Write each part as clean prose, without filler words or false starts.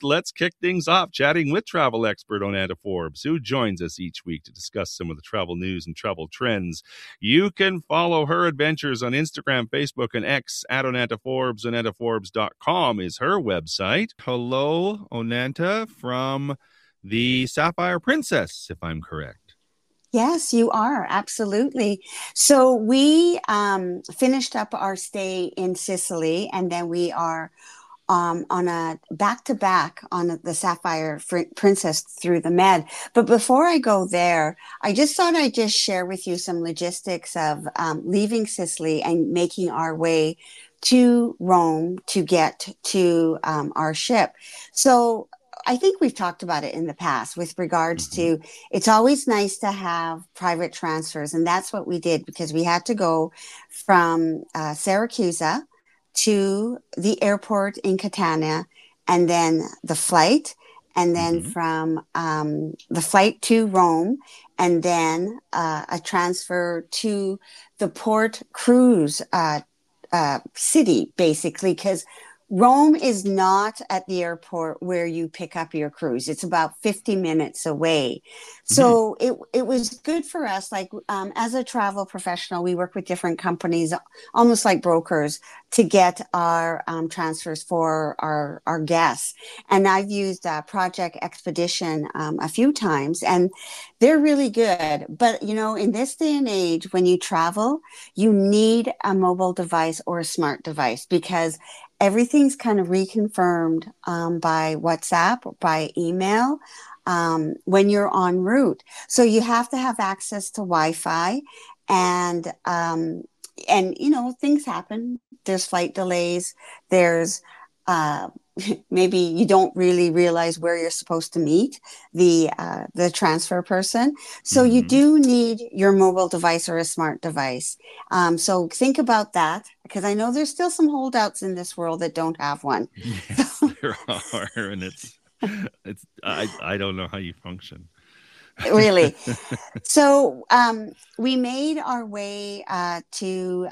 let's kick things off chatting with travel expert Onanta Forbes, who joins us each week to discuss some of the travel news and travel trends. You can follow her adventures on Instagram, Facebook, and X at Onanta Forbes. OnantaForbes.com is her website. Hello, Onanta, from the Sapphire Princess, if I'm correct. Yes, you are. Absolutely. So we finished up our stay in Sicily, and then we are on a back-to-back on the Sapphire Princess through the Med. But before I go there, I just thought I'd just share with you some logistics of leaving Sicily and making our way to Rome to get to our ship. So I think we've talked about it in the past with regards to, it's always nice to have private transfers. And that's what we did, because we had to go from Syracuse to the airport in Catania, and then the flight, and then from the flight to Rome, and then a transfer to the port cruise city, basically, because Rome is not at the airport where you pick up your cruise. It's about 50 minutes away. So it was good for us. Like as a travel professional, we work with different companies, almost like brokers, to get our transfers for our guests. And I've used Project Expedition a few times, and they're really good. But, you know, in this day and age, when you travel, you need a mobile device or a smart device, because everything's kind of reconfirmed by WhatsApp or by email when you're en route. So you have to have access to Wi-Fi, and you know, things happen. There's flight delays. There's maybe you don't really realize where you're supposed to meet the transfer person. So you do need your mobile device or a smart device. So think about that, because I know there's still some holdouts in this world that don't have one. Yes, there are, and it's I don't know how you function. Really. So we made our way to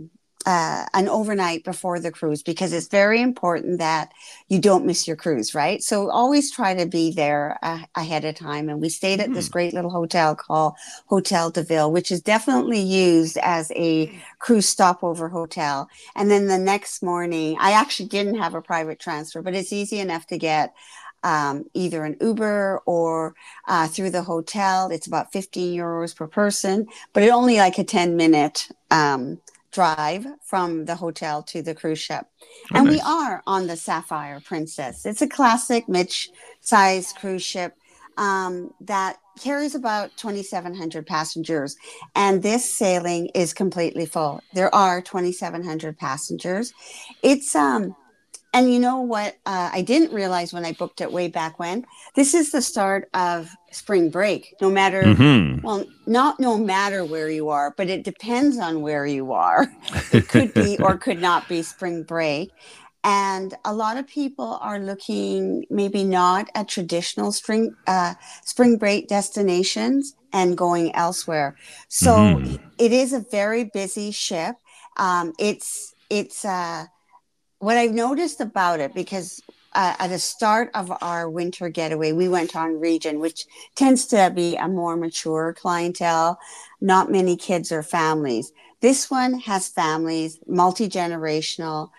an overnight before the cruise, because it's very important that you don't miss your cruise, right? So always try to be there ahead of time. And we stayed at this great little hotel called Hotel de Ville, which is definitely used as a cruise stopover hotel. And then the next morning, I actually didn't have a private transfer, but it's easy enough to get either an Uber or through the hotel. It's about 15 euros per person, but it only like a 10-minute drive from the hotel to the cruise ship. And we are on the Sapphire Princess. It's a classic mid-sized cruise ship that carries about 2,700 passengers. And this sailing is completely full. There are 2,700 passengers. It's and you know what I didn't realize when I booked it way back when? This is the start of spring break. No matter, well, not no matter where you are, but it depends on where you are. It could be or could not be spring break. And a lot of people are looking maybe not at traditional spring break destinations and going elsewhere. So it is a very busy ship. It's what I've noticed about it, because at the start of our winter getaway, we went on Regent, which tends to be a more mature clientele, not many kids or families. This one has families, multi-generational.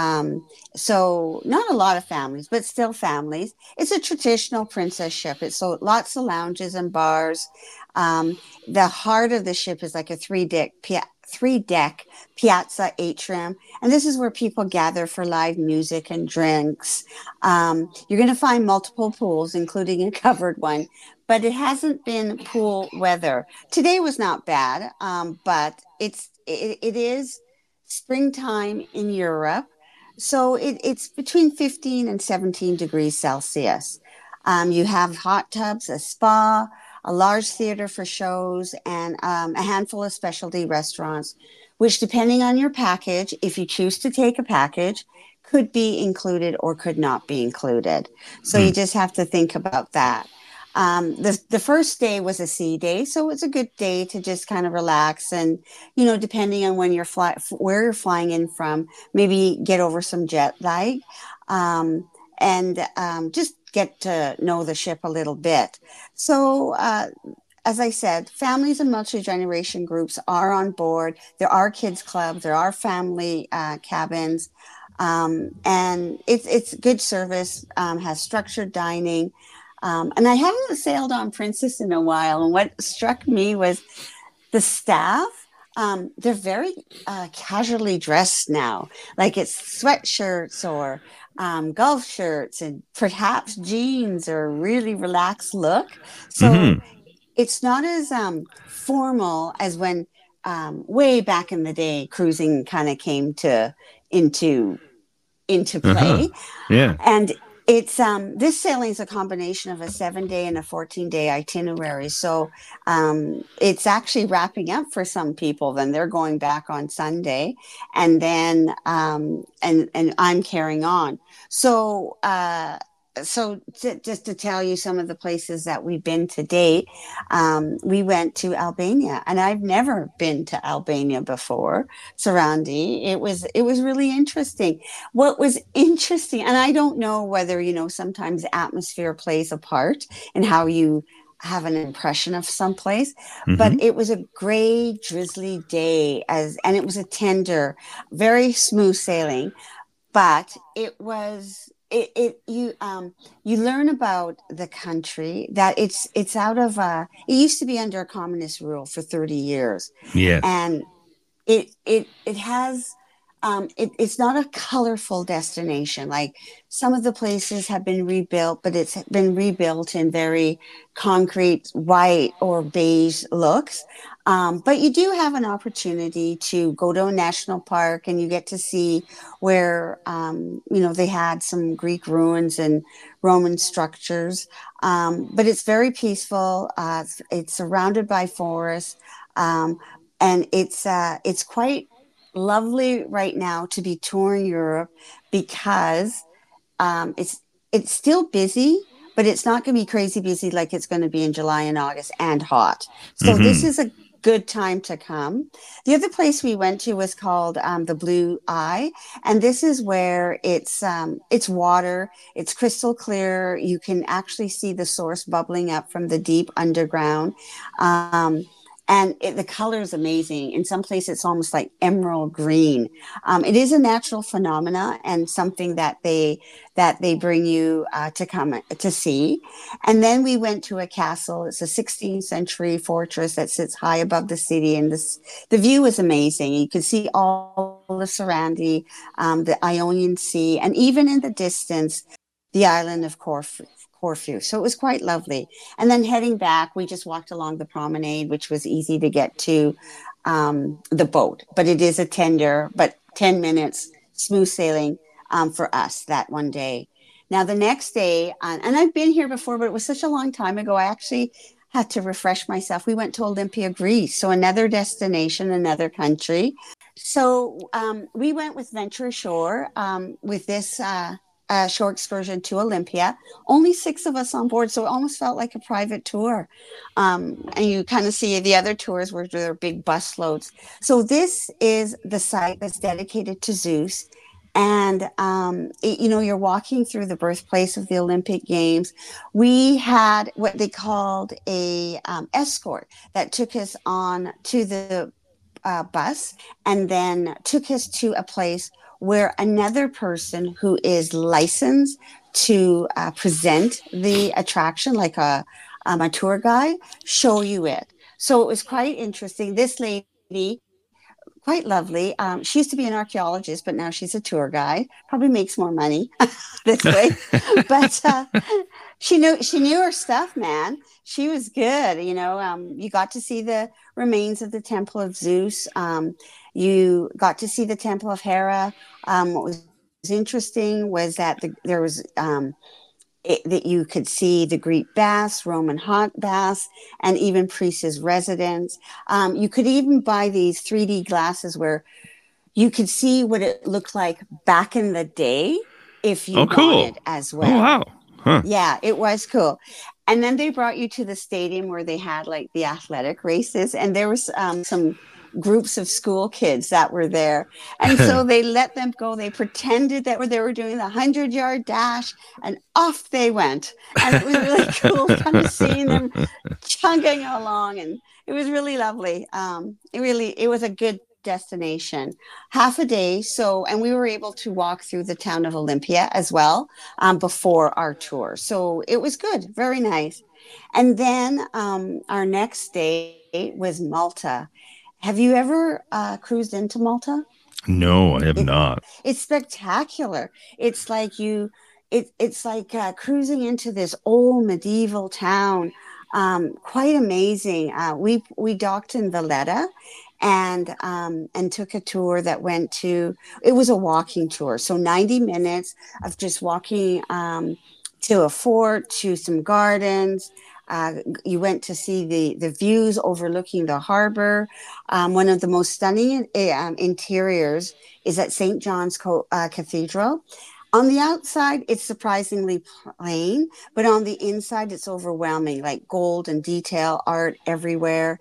So not a lot of families, but still families. It's a traditional princess ship. It's so lots of lounges and bars. The heart of the ship is like a three-deck piazza atrium, and this is where people gather for live music and drinks. You're going to find multiple pools, including a covered one, but it hasn't been pool weather. Today was not bad, but it is springtime in Europe, so it's between 15 and 17 degrees Celsius. You have hot tubs, a spa, a large theater for shows, and a handful of specialty restaurants, which, depending on your package, if you choose to take a package, could be included or could not be included. So you just have to think about that. The first day was a sea day, so it's a good day to just kind of relax and, you know, depending on when where you're flying in from, maybe get over some jet lag. just get to know the ship a little bit. So, as I said, families and multi-generation groups are on board. There are kids clubs, there are family cabins, and it's good service, has structured dining. And I haven't sailed on Princess in a while. And what struck me was the staff. They're very casually dressed now, like it's sweatshirts or golf shirts and perhaps jeans or a really relaxed look. So it's not as formal as when way back in the day cruising kind of came into play. Yeah. And it's this sailing is a combination of a 7-day and a 14-day itinerary. So it's actually wrapping up for some people. Then they're going back on Sunday, and then and I'm carrying on. So just to tell you some of the places that we've been to date, we went to Albania, and I've never been to Albania before. Sarandi, it was really interesting. What was interesting, and I don't know whether sometimes atmosphere plays a part in how you have an impression of someplace, but it was a gray, drizzly day, and it was a tender, very smooth sailing, but it was. You learn about the country, that it's out of it used to be under a communist rule for 30 years. Yes. And it has it's not a colorful destination. Like some of the places have been rebuilt, but it's been rebuilt in very concrete white or beige looks. But you do have an opportunity to go to a national park, and you get to see where, they had some Greek ruins and Roman structures. But it's very peaceful. It's surrounded by forests. And it's quite lovely right now to be touring Europe, because it's still busy, but it's not going to be crazy busy like it's going to be in July and August, and hot. So this is a good time to come. The other place we went to was called the Blue Eye, and this is where it's water. It's crystal clear. You can actually see the source bubbling up from the deep underground. And the color is amazing. In some places, it's almost like emerald green. It is a natural phenomena, and something that they bring you to come to see. And then we went to a castle. It's a 16th century fortress that sits high above the city, and the view is amazing. You can see all the Sarandi, the Ionian Sea, and even in the distance, the island of Corfu. So it was quite lovely. And then heading back, we just walked along the promenade, which was easy to get to the boat. But it is a tender, but 10 minutes, smooth sailing for us that one day. Now, the next day, and I've been here before, but it was such a long time ago, I actually had to refresh myself. We went to Olympia, Greece. So another destination, another country. So we went with Venture Ashore with this shore excursion to Olympia. Only 6 of us on board, so it almost felt like a private tour. And you kind of see the other tours where there are big bus loads. So this is the site that's dedicated to Zeus. And, you're walking through the birthplace of the Olympic Games. We had what they called a escort that took us on to the bus, and then took us to a place where another person who is licensed to present the attraction, like a tour guide, show you it. So it was quite interesting. This lady, quite lovely. She used to be an archaeologist, but now she's a tour guide. Probably makes more money this way. But she knew her stuff, man. She was good. You got to see the remains of the Temple of Zeus. You got to see the Temple of Hera. What was interesting was that there was that you could see the Greek baths, Roman hot baths, and even priest's residence. You could even buy these 3D glasses where you could see what it looked like back in the day if you wanted as well. Oh, wow. Huh. Yeah, it was cool. And then they brought you to the stadium where they had like the athletic races, and there was some groups of school kids that were there. And so they let them go. They pretended that they were doing the 100-yard dash, and off they went. And it was really cool kind of seeing them chugging along. And it was really lovely. It was a good destination, half a day. So, and we were able to walk through the town of Olympia as well before our tour. So it was good, very nice. And then our next day was Malta. Have you ever cruised into Malta? No, I have It, not. it's spectacular. It's like it's like cruising into this old medieval town. Quite amazing. We docked in Valletta and took a tour that went to. It was a walking tour, so 90 minutes of just walking to a fort, to some gardens. You went to see the views overlooking the harbor. One of the most stunning interiors is at St. John's Cathedral. On the outside, it's surprisingly plain, but on the inside, it's overwhelming, like gold and detail art everywhere.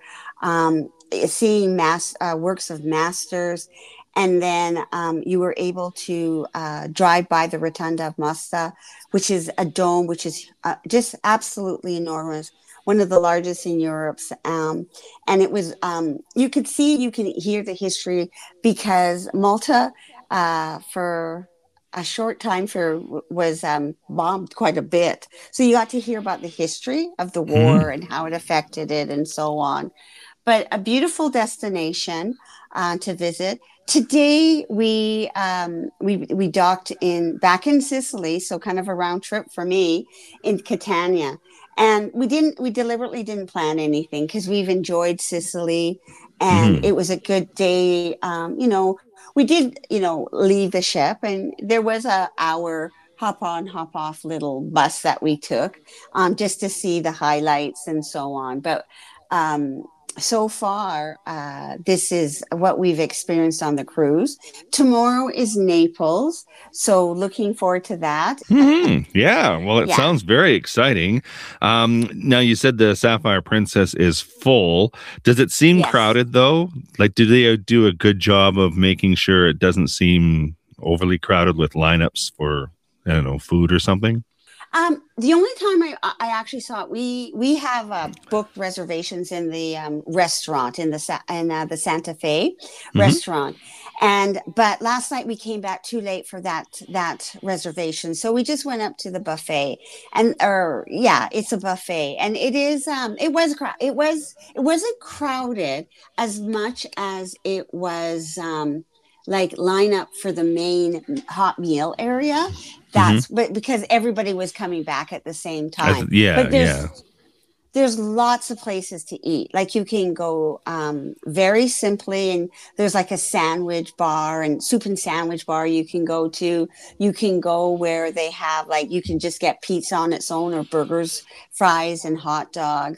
Seeing works of masters. And then you were able to drive by the Rotunda of Mosca, which is a dome, which is just absolutely enormous, one of the largest in Europe. And it was, you can hear the history because Malta, for a short time was bombed quite a bit. So you got to hear about the history of the war and how it affected it and so on. But a beautiful destination to visit. Today we docked back in Sicily, so kind of a round trip for me in Catania. And we deliberately didn't plan anything because we've enjoyed Sicily and it was a good day. We did, leave the ship, and there was a hour hop on, hop off little bus that we took just to see the highlights and so on. But so far, this is what we've experienced on the cruise. Tomorrow is Naples, so looking forward to that. Yeah, well, it sounds very exciting. Now, you said the Sapphire Princess is full. Does it seem crowded, though? Like, do they do a good job of making sure it doesn't seem overly crowded with lineups for, I don't know, food or something? The only time I actually saw it, we have booked reservations in the restaurant in the Santa Fe restaurant, but last night we came back too late for that reservation, so we just went up to the buffet, it's a buffet, and it wasn't crowded as much as it was like line up for the main hot meal area. But because everybody was coming back at the same time. But there's lots of places to eat. Like you can go very simply, and there's like a sandwich bar and soup and sandwich bar you can go to. You can go where they have you can just get pizza on its own, or burgers, fries, and hot dogs.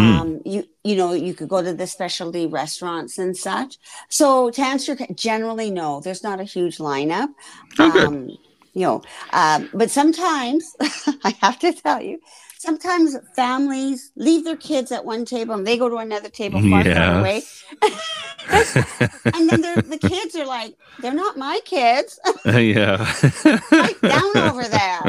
You could go to the specialty restaurants and such. So to answer, generally, no, there's not a huge lineup. Okay. But sometimes I have to tell you, sometimes families leave their kids at one table and they go to another table far away. And then the kids are like, they're not my kids. Right down over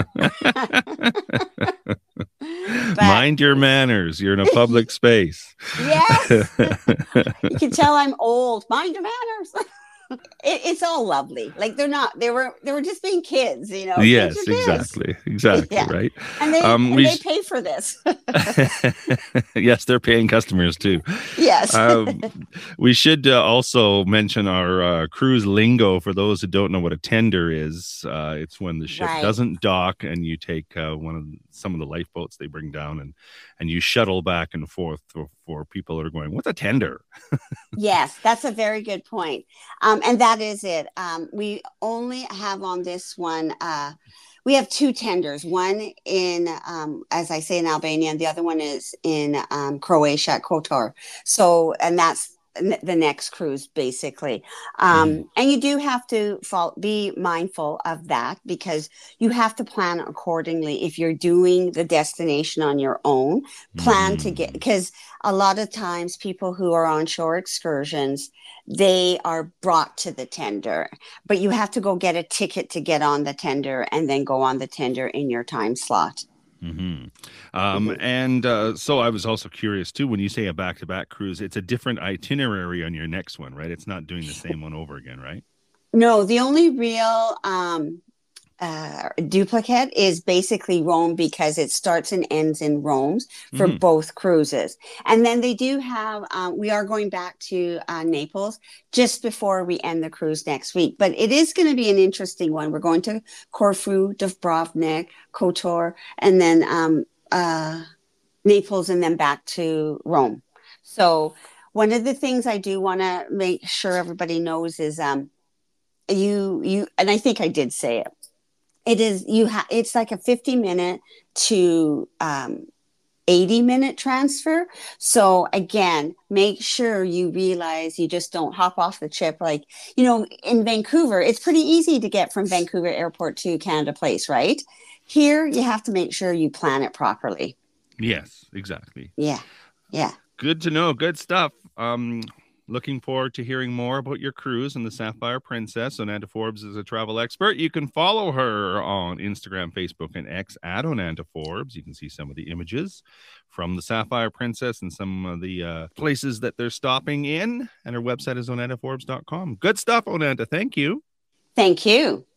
there. Mind your manners. You're in a public space. Yes. You can tell I'm old. Mind your manners. It's all lovely. Like they were just being kids, Yes, exactly, right. And they pay for this. Yes, they're paying customers too. Yes. We should also mention our cruise lingo for those who don't know what a tender is. It's when the ship doesn't dock and you take some of the lifeboats they bring down and you shuttle back and forth for people that are going, what's a tender? Yes, that's a very good point. And that is it. We only have on this one, we have two tenders, one in, as I say, in Albania, and the other one is in Croatia, Kotor. So, and that's the next cruise, basically. And you do have to be mindful of that, because you have to plan accordingly. If you're doing the destination on your own, plan to get, because a lot of times people who are on shore excursions, they are brought to the tender, but you have to go get a ticket to get on the tender and then go on the tender in your time slot. And so I was also curious too, when you say a back-to-back cruise, it's a different itinerary on your next one, right? It's not doing the same one over again, right? No, the only real duplicate is basically Rome, because it starts and ends in Rome for both cruises. And then they do have, we are going back to Naples just before we end the cruise next week. But it is going to be an interesting one. We're going to Corfu, Dubrovnik, Kotor, and then Naples, and then back to Rome. So one of the things I do want to make sure everybody knows is you and I think I did say it. It's like a 50-minute to 80-minute transfer. So again, make sure you realize you just don't hop off the ship. Like, in Vancouver, it's pretty easy to get from Vancouver Airport to Canada Place, right? Here, you have to make sure you plan it properly. Yes, exactly. Yeah. Good to know. Good stuff. Looking forward to hearing more about your cruise and the Sapphire Princess. Onanda Forbes is a travel expert. You can follow her on Instagram, Facebook, and X at Onanda Forbes. You can see some of the images from the Sapphire Princess and some of the places that they're stopping in. And her website is onandaforbes.com. Good stuff, Onanda. Thank you. Thank you.